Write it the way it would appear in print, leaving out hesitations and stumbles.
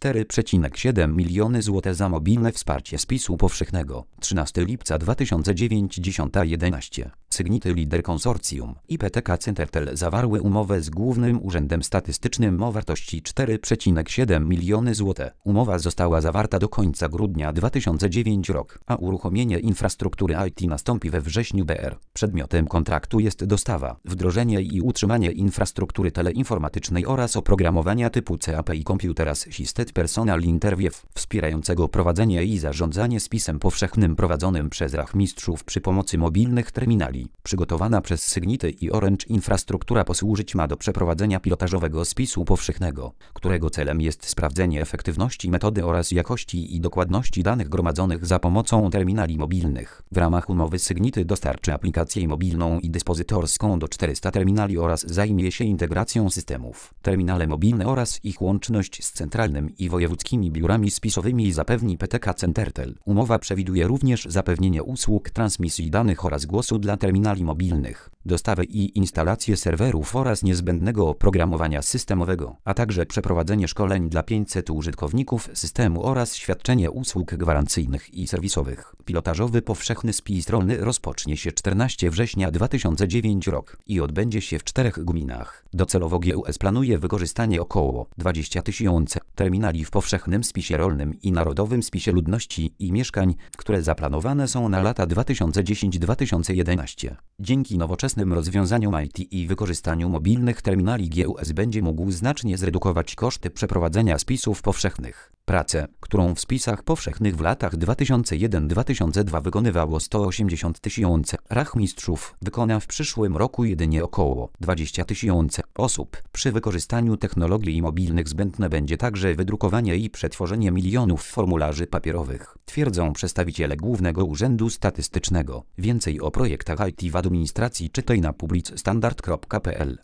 4,7 miliony zł za mobilne wsparcie spisu powszechnego. 13 lipca 2009 10:11. Sygnity lider konsorcjum IPTK Centertel zawarły umowę z Głównym Urzędem Statystycznym o wartości 4,7 miliony zł. Umowa została zawarta do końca grudnia 2009 rok, a uruchomienie infrastruktury IT nastąpi we wrześniu br. Przedmiotem kontraktu jest dostawa, wdrożenie i utrzymanie infrastruktury teleinformatycznej oraz oprogramowania typu CAP i Computer Assisted Personal Interview, wspierającego prowadzenie i zarządzanie spisem powszechnym prowadzonym przez rachmistrzów przy pomocy mobilnych terminali. Przygotowana przez Sygnity i Orange infrastruktura posłużyć ma do przeprowadzenia pilotażowego spisu powszechnego, którego celem jest sprawdzenie efektywności metody oraz jakości i dokładności danych gromadzonych za pomocą terminali mobilnych. W ramach umowy Sygnity dostarczy aplikację mobilną i dyspozytorską do 400 terminali oraz zajmie się integracją systemów. Terminale mobilne oraz ich łączność z centralnym i wojewódzkimi biurami spisowymi zapewni PTK Centertel. Umowa przewiduje również zapewnienie usług transmisji danych oraz głosu dla terminali mobilnych, dostawę i instalację serwerów oraz niezbędnego oprogramowania systemowego, a także przeprowadzenie szkoleń dla 500 użytkowników systemu oraz świadczenie usług gwarancyjnych i serwisowych. Pilotażowy powszechny spis rolny rozpocznie się 14 września 2009 rok i odbędzie się w 4 gminach. Docelowo GUS planuje wykorzystanie około 20 000 terminali w powszechnym spisie rolnym i narodowym spisie ludności i mieszkań, które zaplanowane są na lata 2010-2011. Dzięki nowoczesnym rozwiązaniom IT i wykorzystaniu mobilnych terminali GUS będzie mógł znacznie zredukować koszty przeprowadzenia spisów powszechnych. Pracę, którą w spisach powszechnych w latach 2001-2002 wykonywało 180 000 rachmistrzów, wykona w przyszłym roku jedynie około 20 000 osób. Przy wykorzystaniu technologii mobilnych zbędne będzie także wydrukowanie i przetworzenie milionów formularzy papierowych, twierdzą przedstawiciele Głównego Urzędu Statystycznego. Więcej o projektach IT w administracji czytaj na publicstandard.pl.